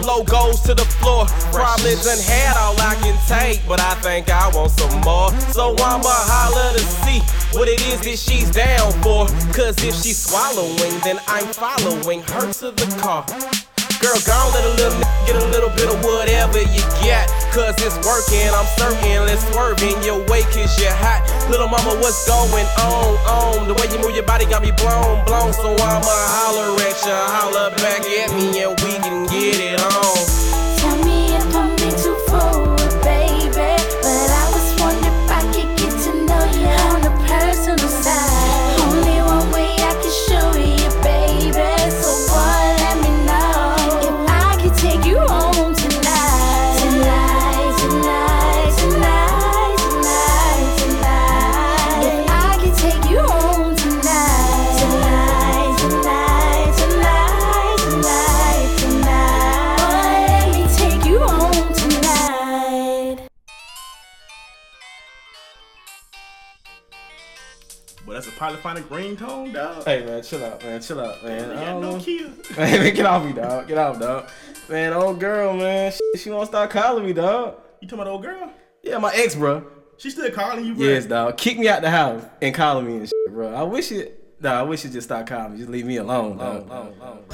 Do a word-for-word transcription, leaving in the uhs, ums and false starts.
low goes to the floor. Probably done had all I can take, but I think I want some more. So I'ma holler to see what it is that she's down for. Cause if she's swallowing, then I'm following her to the car. Girl, gon' let a little nigga get a little bit of whatever you got. Cause it's working, I'm certain. Let's swerve in your way cause you're hot. Little mama, what's going on, on? The way you move your body got me blown, blown. So I'ma holler at ya, holler back at me and we can get it on. Tell me if I'm being too forward, baby, but I was wondering if I could get to know you on the personal side. Only one way I can show you, baby. So boy, let me know if I could take you home tonight. Tonight, tonight, tonight, tonight, tonight. If I could take you home tonight. Tonight, tonight, tonight, tonight, tonight. Boy, let me take you home tonight. But that's a polyphonic ringtone, dog. Hey man, chill out, man, chill out, man. You I got don't no know. kids. Hey man, get off me, dog. Get off, dog. Man, old girl, man, she, she won't start calling me, dog. You talking about the old girl? Yeah, my ex, bro. She still calling you, bro? Yes, dog. Kick me out the house and calling me and shit, bro. I wish it. Nah, I wish it just stopped calling me. Just leave me alone, dog.